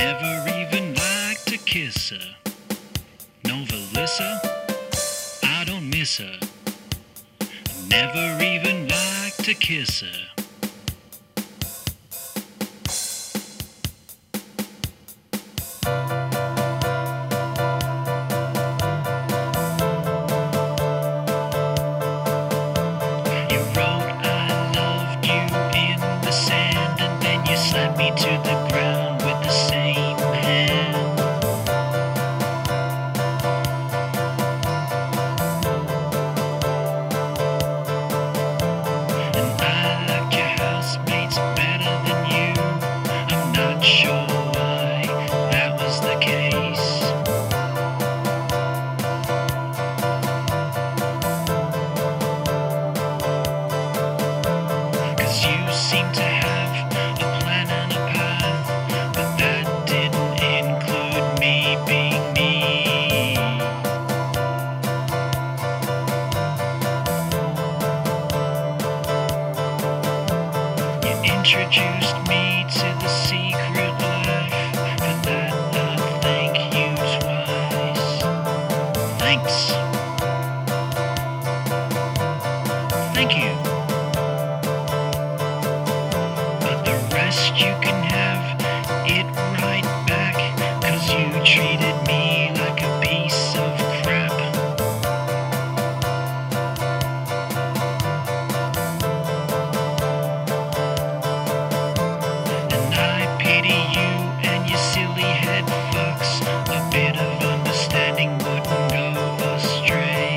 never even liked to kiss her. No, Valissa, I don't miss her. I never even liked to kiss her. You wrote I loved you in the sand, and then you slapped me to the ground with the same hand. And I liked your housemates better than you. I'm not sure why that was the case. 'Cause you seem to have a plan and a path, but that didn't include me being me. You introduced me to the secret life. For that I thank you twice. Thanks. Thank you. But the rest you can have it right back, 'cause you treated me like a piece of crap. And I pity you and your silly head fucks. A bit of understanding wouldn't go astray.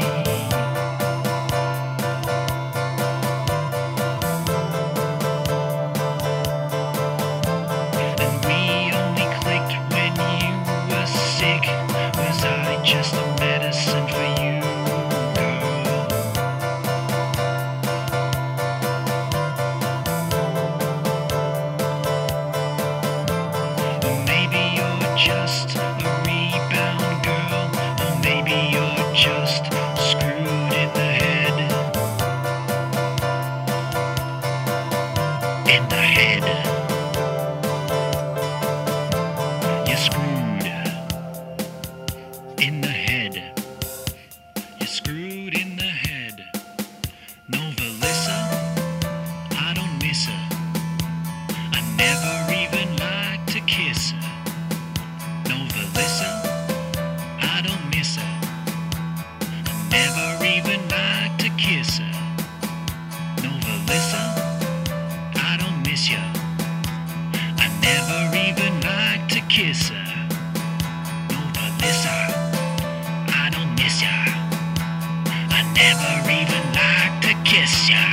And we only clicked when you were sick. Was I just a medicine for you, girl? Or maybe you're just a rebound girl. Or maybe you're just screwed in the head. In the head. You're screwed in the head. You're screwed in the head. No, Valissa, I don't miss her. I never even liked to kiss her. No, Valissa, I don't miss her. I never even liked to kiss her. No, Valissa, I don't miss ya. I never even liked to kiss her. No, Valissa, I don't miss ya. I never even liked to kiss ya.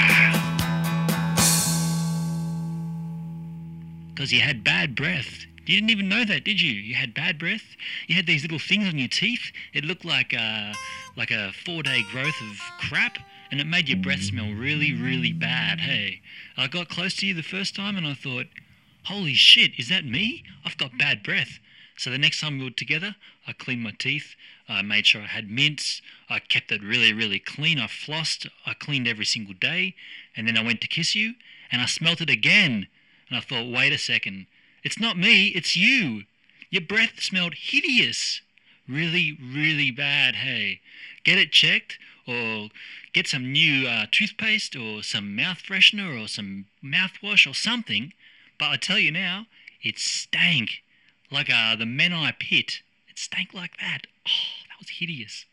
'Cause you had bad breath. You didn't even know that, did you? You had bad breath. You had these little things on your teeth. It looked like a 4-day growth of crap, and it made your breath smell really, really bad. Hey, I got close to you the first time, and I thought, holy shit, is that me? I've got bad breath. So the next time we were together, I cleaned my teeth. I made sure I had mints. I kept it really, really clean. I flossed. I cleaned every single day. And then I went to kiss you, and I smelt it again. And I thought, wait a second. It's not me, it's you. Your breath smelled hideous. Really, really bad, hey. Get it checked, or get some new toothpaste, or some mouth freshener, or some mouthwash, or something. But I tell you now, it stank like the Menai pit. It stank like that. Oh, that was hideous.